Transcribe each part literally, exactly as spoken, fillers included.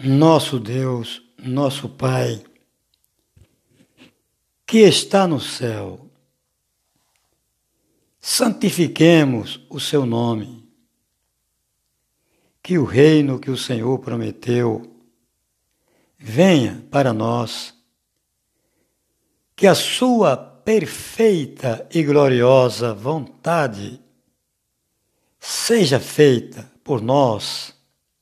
Nosso Deus, nosso Pai, que está no céu, santifiquemos o seu nome, que o reino que o Senhor prometeu venha para nós, que a sua perfeita e gloriosa vontade seja feita por nós.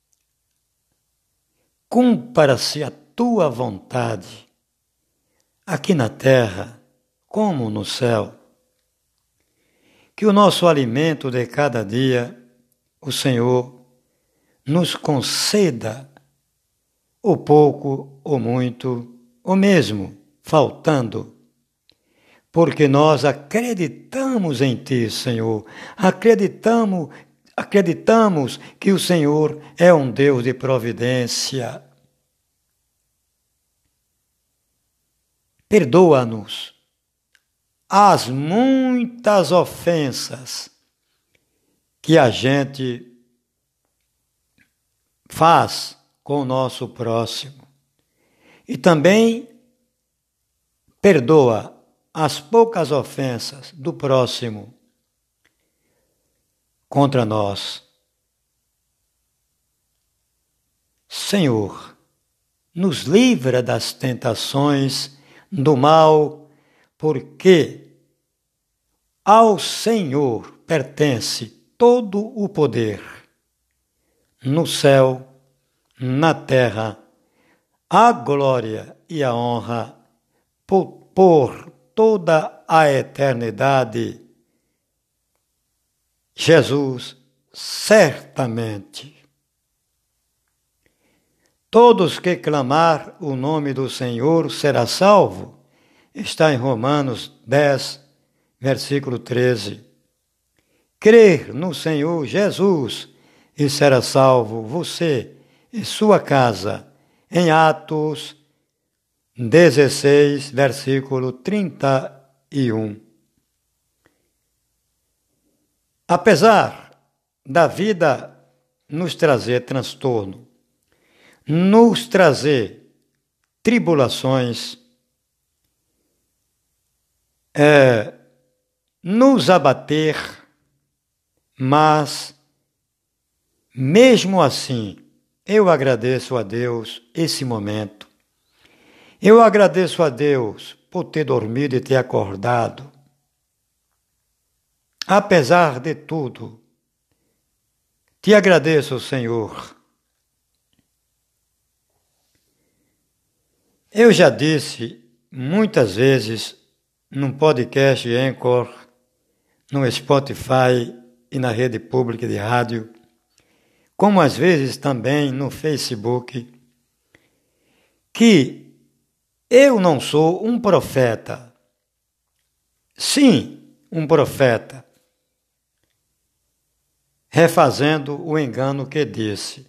Cumpra-se a tua vontade, aqui na terra como no céu. Que o nosso alimento de cada dia, o Senhor, nos conceda, ou pouco, ou muito, ou mesmo faltando, porque nós acreditamos em Ti, Senhor, acreditamos Acreditamos que o Senhor é um Deus de providência. Perdoa-nos as muitas ofensas que a gente faz com o nosso próximo. E também perdoa as poucas ofensas do próximo contra nós. Senhor, nos livra das tentações do mal, porque ao Senhor pertence todo o poder, no céu, na terra, a glória e a honra por, por toda a eternidade. Jesus, certamente. Todos que clamar o nome do Senhor será salvo. Está em Romanos dez, versículo treze. Crer no Senhor Jesus e será salvo você e sua casa. Em Atos dezesseis, versículo trinta e um. Apesar da vida nos trazer transtorno, nos trazer tribulações, é, nos abater, mas, mesmo assim, eu agradeço a Deus esse momento. Eu agradeço a Deus por ter dormido e ter acordado. Apesar de tudo, te agradeço, Senhor. Eu já disse muitas vezes num podcast Anchor, no Spotify e na rede pública de rádio, como às vezes também no Facebook, que eu não sou um profeta. Sim, um profeta. Refazendo o engano que disse.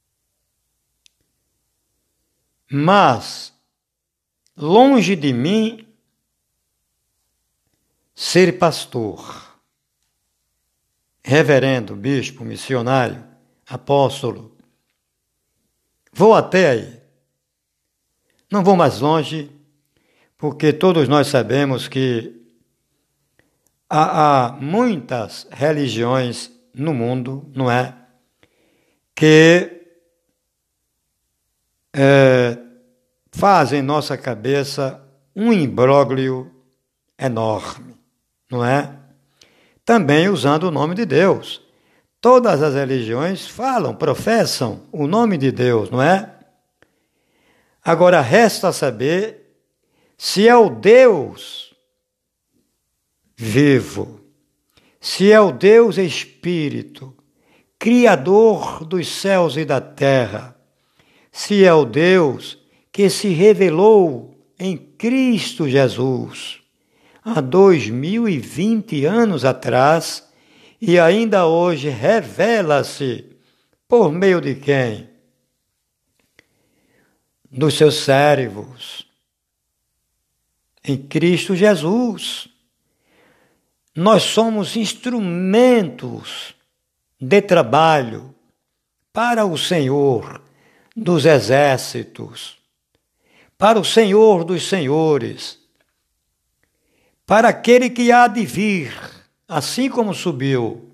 Mas, longe de mim ser pastor, reverendo, bispo, missionário, apóstolo, vou até aí. Não vou mais longe, porque todos nós sabemos que há, há muitas religiões no mundo, não é? Que é, fazem em nossa cabeça um imbróglio enorme, não é? Também usando o nome de Deus. Todas as religiões falam, professam o nome de Deus, não é? Agora resta saber se é o Deus vivo, se é o Deus Espírito, Criador dos céus e da terra, se é o Deus que se revelou em Cristo Jesus há dois mil e vinte anos atrás e ainda hoje revela-se por meio de quem? Dos seus servos, em Cristo Jesus. Nós somos instrumentos de trabalho para o Senhor dos exércitos, para o Senhor dos senhores, para aquele que há de vir, assim como subiu.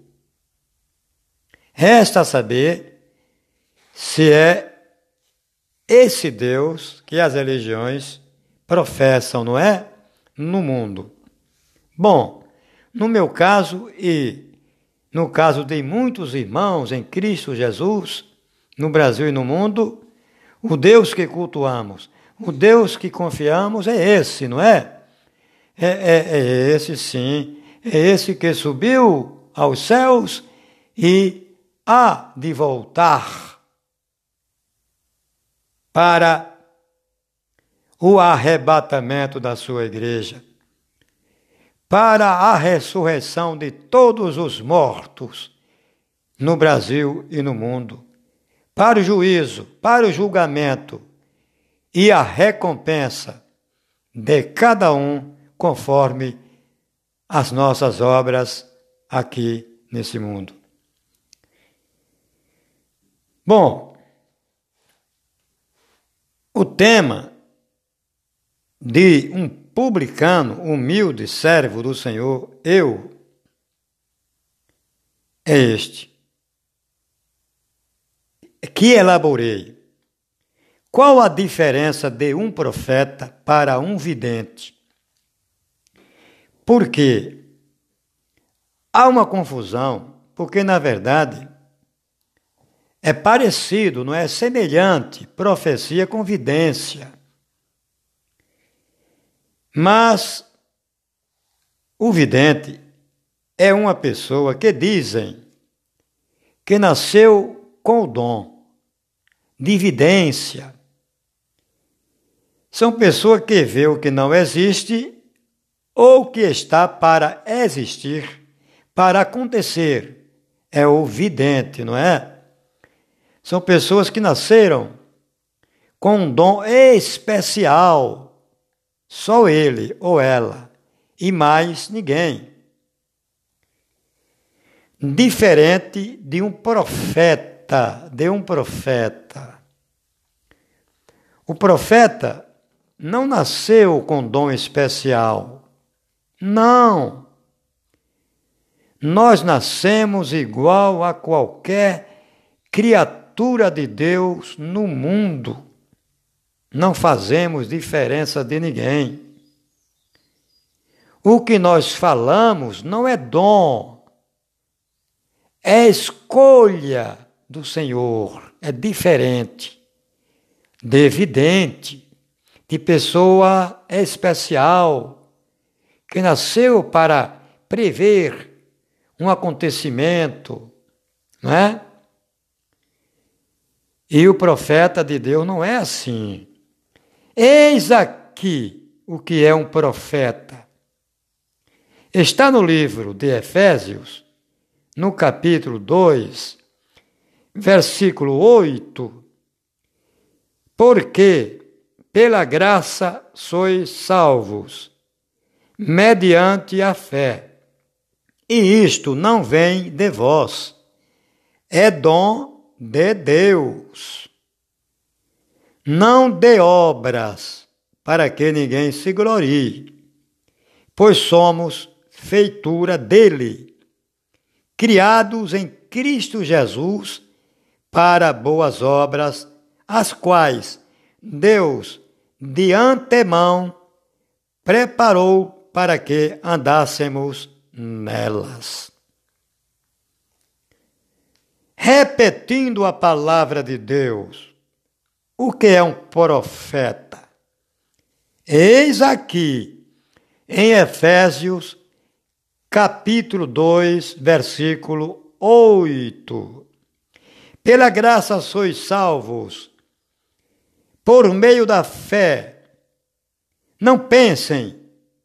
Resta saber se é esse Deus que as religiões professam, não é? No mundo. Bom, no meu caso e no caso de muitos irmãos em Cristo Jesus, no Brasil e no mundo, o Deus que cultuamos, o Deus que confiamos é esse, não é? É, é, é esse sim, é esse que subiu aos céus e há de voltar para o arrebatamento da sua igreja, para a ressurreição de todos os mortos no Brasil e no mundo, para o juízo, para o julgamento e a recompensa de cada um conforme as nossas obras aqui nesse mundo. Bom, o tema de um publicano, humilde servo do Senhor, eu, é este, que elaborei. Qual a diferença de um profeta para um vidente? Porque há uma confusão, porque na verdade é parecido, não é semelhante, profecia com vidência. Mas o vidente é uma pessoa que dizem que nasceu com o dom de vidência. São pessoas que vê o que não existe ou que está para existir, para acontecer. É o vidente, não é? São pessoas que nasceram com um dom especial. Só ele ou ela, e mais ninguém. Diferente de um profeta, de um profeta. O profeta não nasceu com dom especial. Não. Nós nascemos igual a qualquer criatura de Deus no mundo. Não fazemos diferença de ninguém. O que nós falamos não é dom, é escolha do Senhor, é diferente, de evidente, de pessoa especial, que nasceu para prever um acontecimento, não é? E o profeta de Deus não é assim. Eis aqui o que é um profeta. Está no livro de Efésios, no capítulo dois, versículo oito, porque pela graça sois salvos, mediante a fé. E isto não vem de vós, é dom de Deus. Não de obras, para que ninguém se glorie, pois somos feitura dele, criados em Cristo Jesus para boas obras, as quais Deus de antemão preparou para que andássemos nelas. Repetindo a palavra de Deus, o que é um profeta? Eis aqui, em Efésios, capítulo dois, versículo oito. Pela graça sois salvos, por meio da fé. Não pensem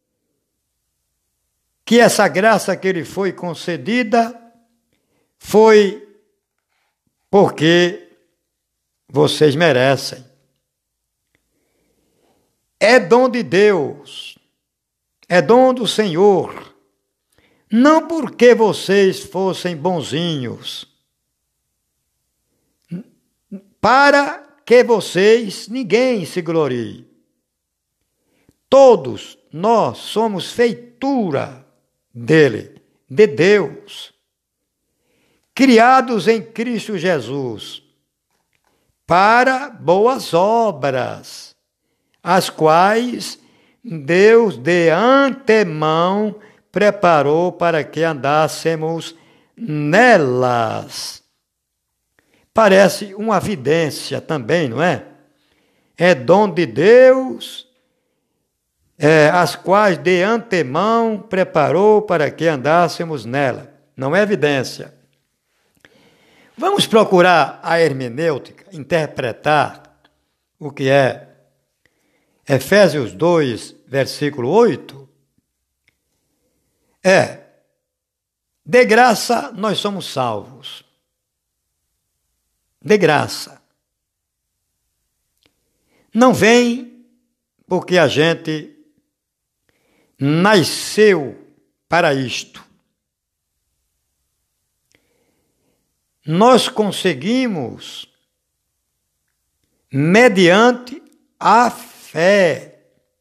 que essa graça que lhe foi concedida foi porque vocês merecem. É dom de Deus, é dom do Senhor, não porque vocês fossem bonzinhos, para que vocês, ninguém se glorie. Todos nós somos feitura dele, de Deus, criados em Cristo Jesus, para boas obras, as quais Deus de antemão preparou para que andássemos nelas. Parece uma evidência também, não é? É dom de Deus, é, as quais de antemão preparou para que andássemos nela. Não é evidência. Vamos procurar a hermenêutica, interpretar o que é Efésios dois, versículo oito. É, de graça nós somos salvos. De graça. Não vem porque a gente nasceu para isto. Nós conseguimos mediante a fé.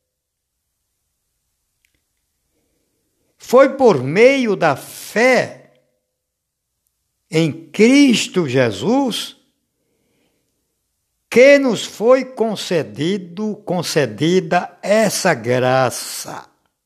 Foi por meio da fé em Cristo Jesus que nos foi concedido, concedida essa graça.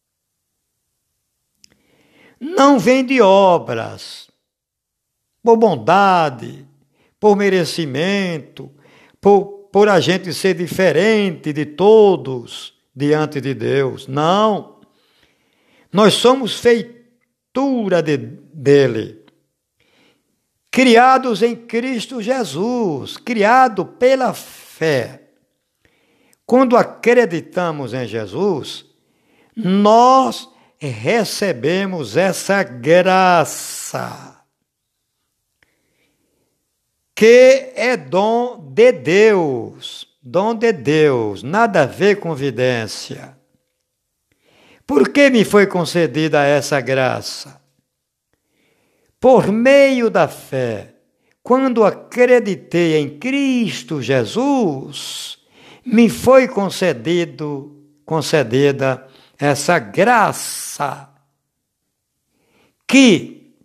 Não vem de obras, por bondade, por merecimento, por, por a gente ser diferente de todos diante de Deus. Não. Nós somos feitura de, dele. Criados em Cristo Jesus, criado pela fé. Quando acreditamos em Jesus, nós recebemos essa graça, que é dom de Deus, dom de Deus, nada a ver com evidência. Por que me foi concedida essa graça? Por meio da fé, quando acreditei em Cristo Jesus, me foi concedido, concedida essa graça, que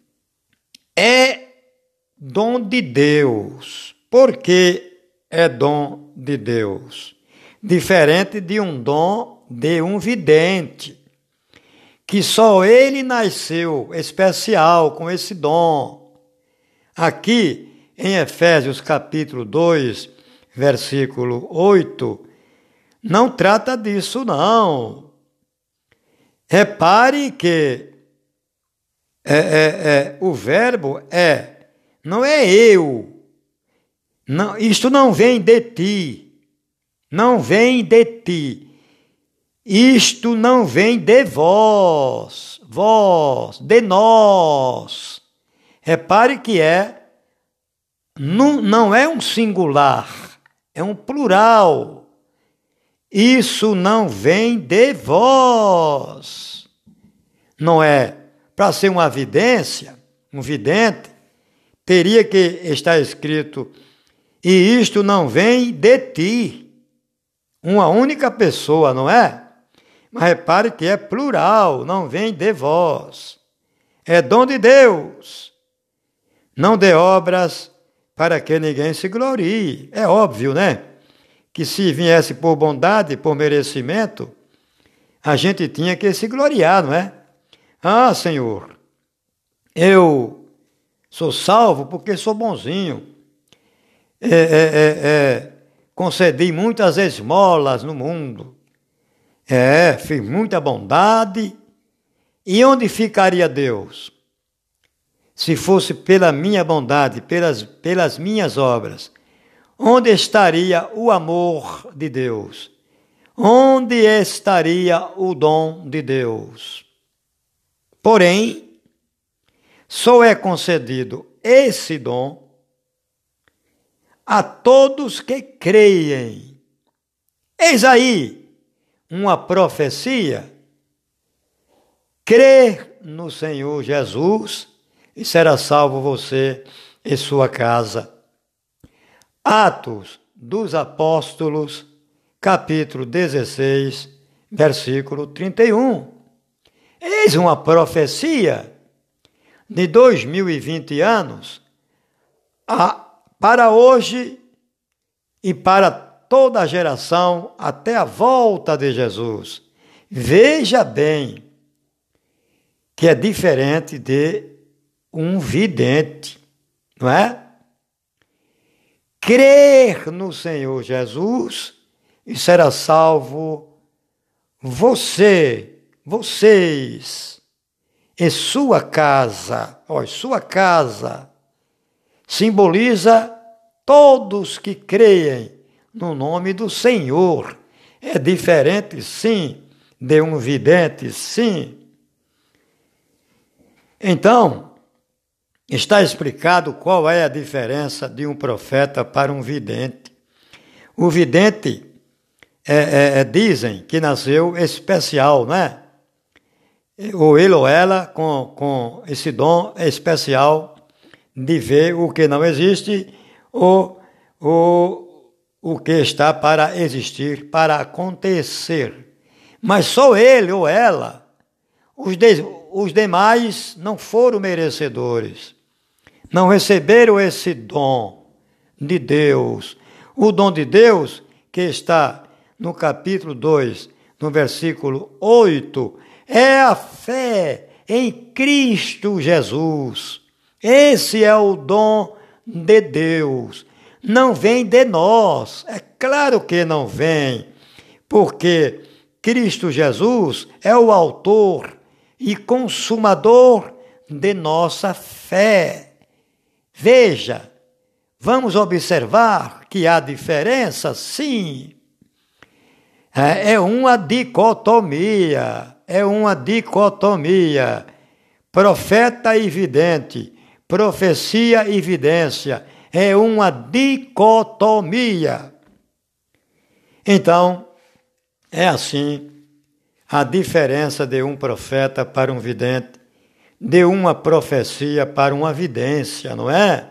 é dom de Deus. Por que é dom de Deus? Diferente de um dom de um vidente, que só ele nasceu especial com esse dom. Aqui, em Efésios capítulo dois, versículo oito, não trata disso, não. Repare que é, é, é, o verbo é, não é eu. Não, isto não vem de ti. Não vem de ti. Isto não vem de vós, vós, de nós. Repare que é, não, não é um singular, é um plural. Isso não vem de vós. Não é, para ser uma evidência, um vidente, teria que estar escrito, e isto não vem de ti. Uma única pessoa, não é? Mas repare que é plural, não vem de vós. É dom de Deus. Não de obras para que ninguém se glorie. É óbvio, né? Que se viesse por bondade, por merecimento, a gente tinha que se gloriar, não é? Ah, Senhor, eu sou salvo porque sou bonzinho. É, é, é, é, concedi muitas esmolas no mundo. É, fiz muita bondade. E onde ficaria Deus? Se fosse pela minha bondade, pelas, pelas minhas obras, onde estaria o amor de Deus? Onde estaria o dom de Deus? Porém, só é concedido esse dom a todos que creem. Eis aí uma profecia: crer no Senhor Jesus e será salvo você e sua casa. Atos dos Apóstolos, capítulo dezesseis, versículo trinta e um. Eis uma profecia de dois mil e vinte anos a, para hoje e para toda a geração até a volta de Jesus. Veja bem que é diferente de um vidente, não é? Crer no Senhor Jesus e será salvo você, vocês e sua casa. Ó, sua casa simboliza todos que creem no nome do Senhor. É diferente, sim, de um vidente, sim. Então, está explicado qual é a diferença de um profeta para um vidente. O vidente, é, é, dizem que nasceu especial, não é? Ou ele ou ela com, com esse dom especial de ver o que não existe ou, ou o que está para existir, para acontecer. Mas só ele ou ela, os, de, os demais não foram merecedores, não receberam esse dom de Deus. O dom de Deus que está no capítulo dois, no versículo oito, é a fé em Cristo Jesus. Esse é o dom de Deus. Não vem de nós. É claro que não vem, porque Cristo Jesus é o autor e consumador de nossa fé. Veja, vamos observar que há diferença, sim. É uma dicotomia, é uma dicotomia. Profeta e vidente, profecia e vidência, é uma dicotomia. Então, é assim a diferença de um profeta para um vidente, de uma profecia para uma vidência, não é?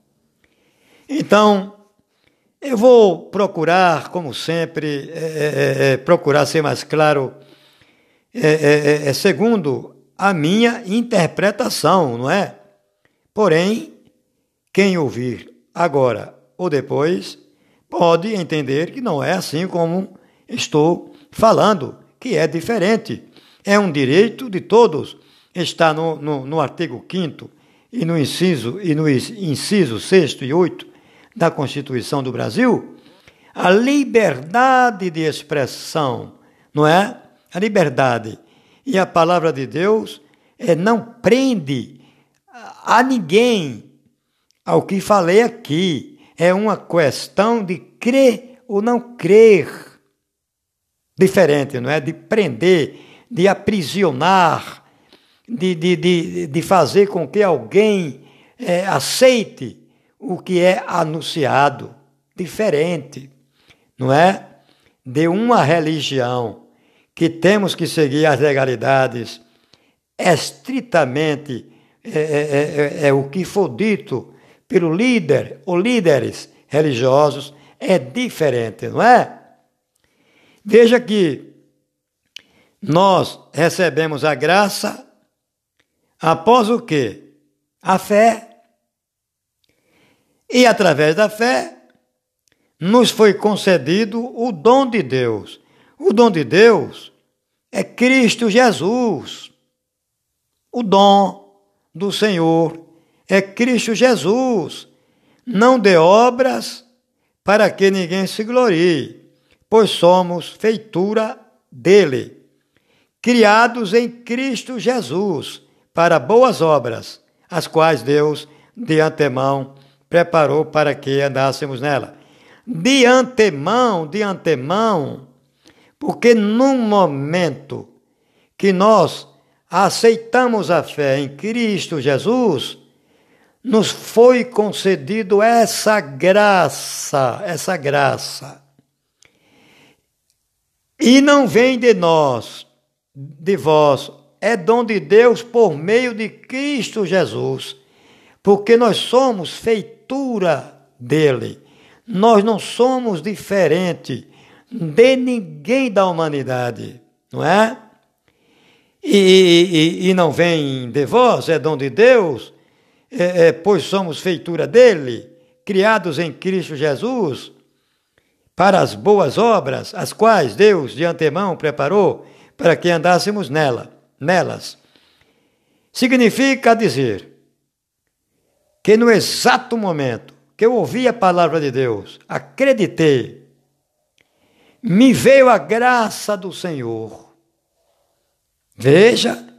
Então, eu vou procurar, como sempre, é, é, é, procurar ser mais claro, é, é, é, segundo a minha interpretação, não é? Porém, quem ouvir agora ou depois pode entender que não é assim como estou falando, que é diferente. É um direito de todos. Está no, no, no artigo quinto e no inciso e no inciso sexto e oito da Constituição do Brasil, a liberdade de expressão, não é? A liberdade. E a palavra de Deus é, não prende a ninguém ao que falei aqui. É uma questão de crer ou não crer. Diferente, não é? De prender, de aprisionar, de, de, de, de fazer com que alguém é, aceite o que é anunciado, diferente, não é? De uma religião que temos que seguir as legalidades estritamente, é, é, é, é o que for dito pelo líder ou líderes religiosos, é diferente, não é? Veja que nós recebemos a graça após o quê? A fé. E através da fé, nos foi concedido o dom de Deus. O dom de Deus é Cristo Jesus. O dom do Senhor é Cristo Jesus. Não de obras para que ninguém se glorie, pois somos feitura dele, criados em Cristo Jesus para boas obras, as quais Deus de antemão preparou para que andássemos nela. De antemão, de antemão, porque num momento que nós aceitamos a fé em Cristo Jesus, nos foi concedido essa graça, essa graça. E não vem de nós, de vós, é dom de Deus por meio de Cristo Jesus, porque nós somos feitura dele. nós não somos diferentes de ninguém da humanidade, não é? E, e, e não vem de vós, é dom de Deus, é, é, pois somos feitura dele, criados em Cristo Jesus, para as boas obras, as quais Deus de antemão preparou para que andássemos nela, nelas. Significa dizer que no exato momento que eu ouvi a palavra de Deus, acreditei, me veio a graça do Senhor. Veja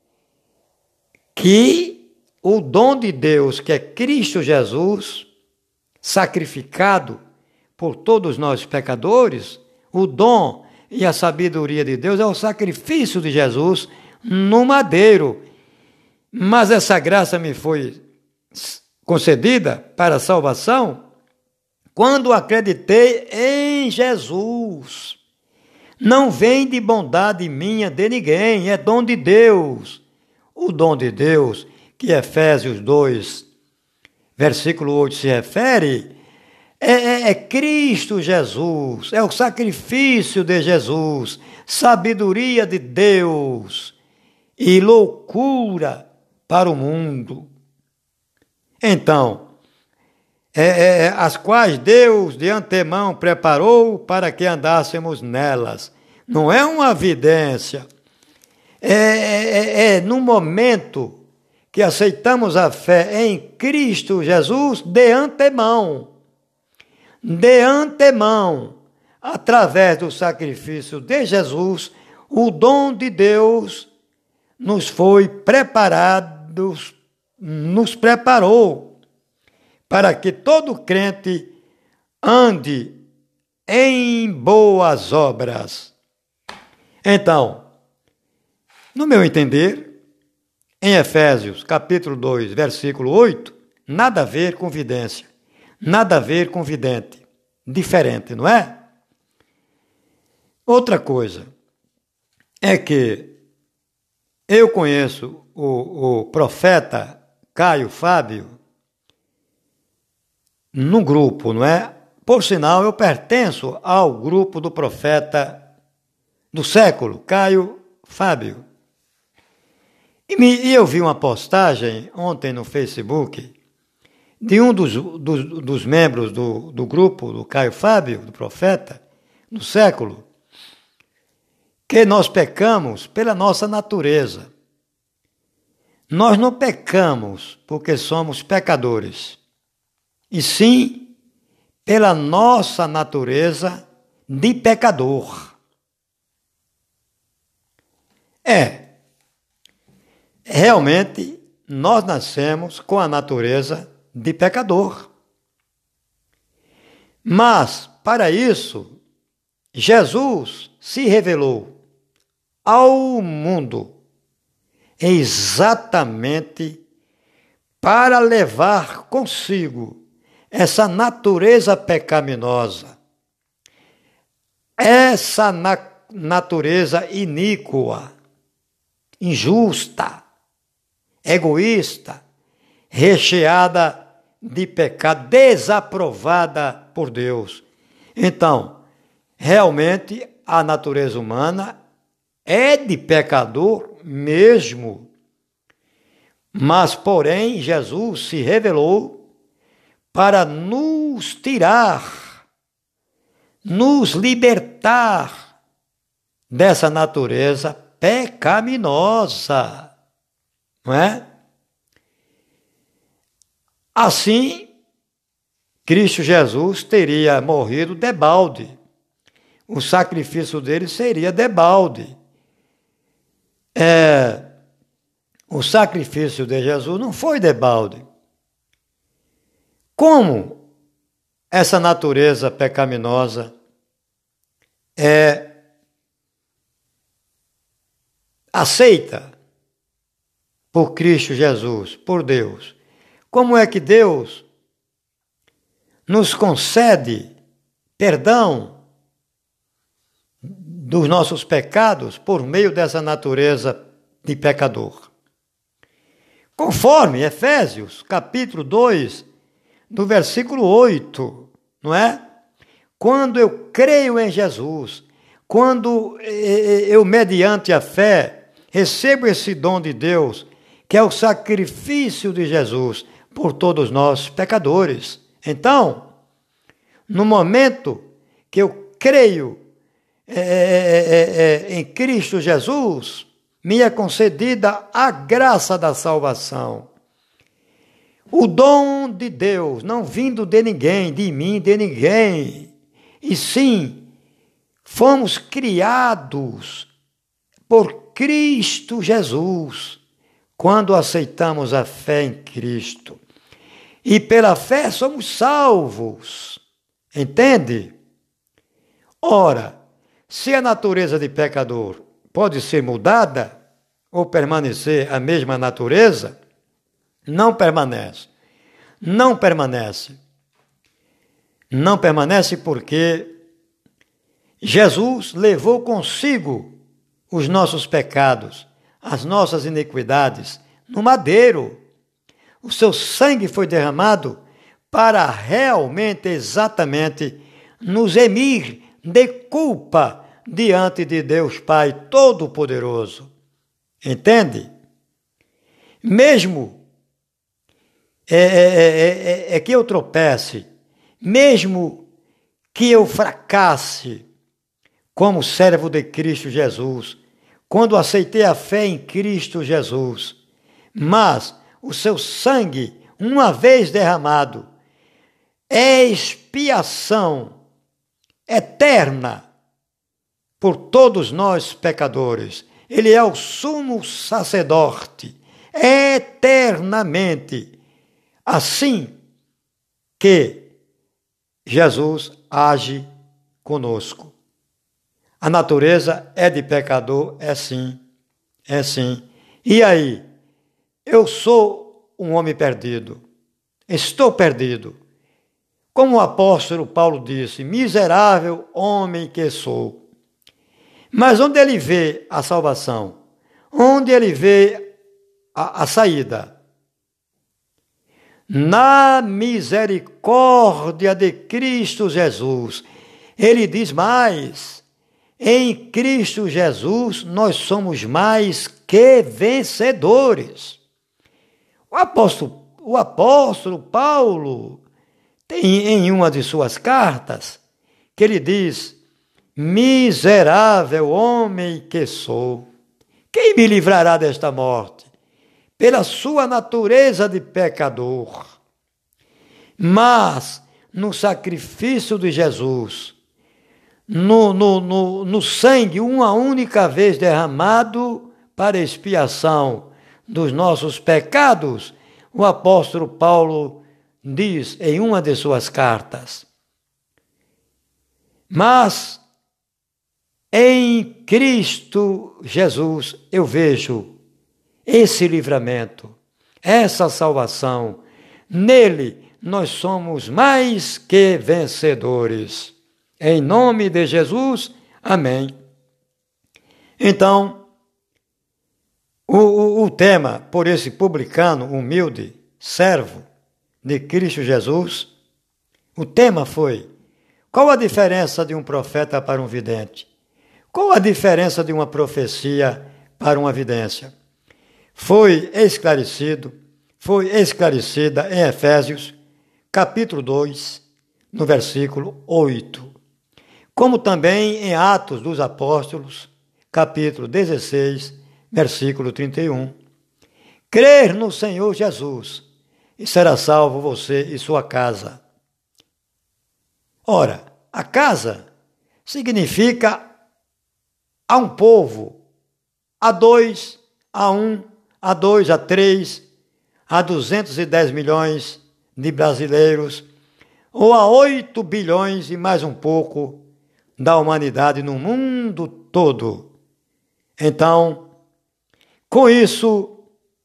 que o dom de Deus, que é Cristo Jesus, sacrificado por todos nós pecadores, o dom e a sabedoria de Deus é o sacrifício de Jesus no madeiro. Mas essa graça me foi concedida para a salvação quando acreditei em Jesus. Não vem de bondade minha de ninguém, é dom de Deus. O dom de Deus, que Efésios dois, versículo oito se refere, é, é, é Cristo Jesus, é o sacrifício de Jesus, sabedoria de Deus e loucura para o mundo. Então, é, é, as quais Deus de antemão preparou para que andássemos nelas. Não é uma evidência. É, é, é no momento que aceitamos a fé em Cristo Jesus de antemão. De antemão, através do sacrifício de Jesus, o dom de Deus nos foi preparado, nos preparou para que todo crente ande em boas obras. Então, no meu entender, em Efésios, capítulo dois, versículo oito, nada a ver com vidência, nada a ver com vidente, diferente, não é? Outra coisa é que eu conheço o, o profeta Caio Fábio num grupo, não é? Por sinal, eu pertenço ao grupo do profeta do século, Caio Fábio. E, me, e eu vi uma postagem ontem no Facebook de um dos, dos, dos membros do, do grupo do Caio Fábio, do profeta do século, que nós pecamos pela nossa natureza. Nós não pecamos porque somos pecadores, e sim pela nossa natureza de pecador. É, realmente nós nascemos com a natureza de pecador. Mas, para isso, Jesus se revelou ao mundo exatamente para levar consigo essa natureza pecaminosa, essa na- natureza iníqua, injusta, egoísta, recheada de pecado, desaprovada por Deus. Então, realmente, a natureza humana é de pecador mesmo. Mas, porém, Jesus se revelou para nos tirar, nos libertar dessa natureza pecaminosa, não é? Assim, Cristo Jesus teria morrido debalde. O sacrifício dele seria debalde. É, o sacrifício de Jesus não foi debalde. Como essa natureza pecaminosa é aceita por Cristo Jesus, por Deus? Como é que Deus nos concede perdão dos nossos pecados por meio dessa natureza de pecador? Conforme Efésios, capítulo dois, do versículo oito, não é? Quando eu creio em Jesus, quando eu, mediante a fé, recebo esse dom de Deus, que é o sacrifício de Jesus por todos nós pecadores. Então, no momento que eu creio é, é, é, em Cristo Jesus, me é concedida a graça da salvação. O dom de Deus, não vindo de ninguém, de mim, de ninguém, e sim, fomos criados por Cristo Jesus, quando aceitamos a fé em Cristo. E pela fé somos salvos, entende? Ora, se a natureza de pecador pode ser mudada ou permanecer a mesma natureza, não permanece. Não permanece. Não permanece porque Jesus levou consigo os nossos pecados, as nossas iniquidades, no madeiro. O seu sangue foi derramado para realmente, exatamente, nos remir de culpa diante de Deus Pai Todo-Poderoso. Entende? Mesmo é, é, é, é que eu tropece, mesmo que eu fracasse como servo de Cristo Jesus, quando aceitei a fé em Cristo Jesus, mas o seu sangue, uma vez derramado, é expiação eterna por todos nós pecadores. Ele é o sumo sacerdote, eternamente. Assim que Jesus age conosco. A natureza é de pecador, é sim, é sim. E aí? Eu sou um homem perdido, estou perdido. Como o apóstolo Paulo disse, miserável homem que sou. Mas onde ele vê a salvação? Onde ele vê a, a saída? Na misericórdia de Cristo Jesus. Ele diz mais, em Cristo Jesus nós somos mais que vencedores. O apóstolo, o apóstolo Paulo tem em uma de suas cartas que ele diz, miserável homem que sou, quem me livrará desta morte? Pela sua natureza de pecador. Mas no sacrifício de Jesus, no, no, no, no sangue, uma única vez derramado para expiação dos nossos pecados, o apóstolo Paulo diz em uma de suas cartas, mas em Cristo Jesus eu vejo esse livramento, essa salvação. Nele nós somos mais que vencedores. Em nome de Jesus, amém. Então, o, o, o tema por esse publicano humilde, servo de Cristo Jesus, o tema foi: qual a diferença de um profeta para um vidente? Qual a diferença de uma profecia para uma vidência? Foi esclarecido, foi esclarecida em Efésios, capítulo dois, no versículo oito. Como também em Atos dos Apóstolos, capítulo dezesseis, versículo trinta e um. Crer no Senhor Jesus, e será salvo você e sua casa. Ora, a casa significa a um povo, a dois, a um, a dois, a três, a duzentos e dez milhões de brasileiros, ou a oito bilhões e mais um pouco da humanidade no mundo todo. Então, com isso,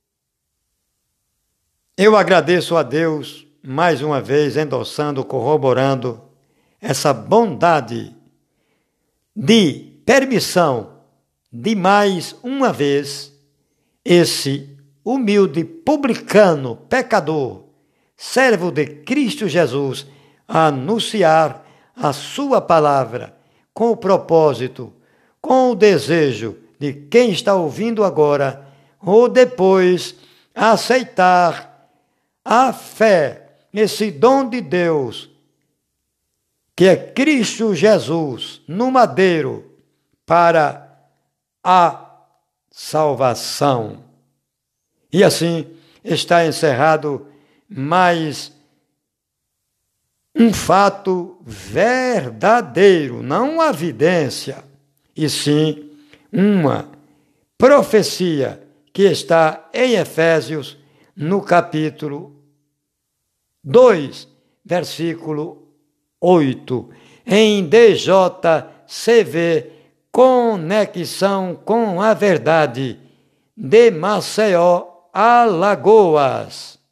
eu agradeço a Deus mais uma vez, endossando, corroborando essa bondade de permissão de mais uma vez esse humilde publicano, pecador, servo de Cristo Jesus, a anunciar a sua palavra com o propósito, com o desejo de quem está ouvindo agora ou depois aceitar a fé, esse dom de Deus, que é Cristo Jesus no madeiro para a salvação. E assim está encerrado mais um fato verdadeiro, não uma evidência, e sim uma profecia que está em Efésios, no capítulo dois, versículo oito, em D J C V, Conexão com a Verdade, de Maceió, Alagoas.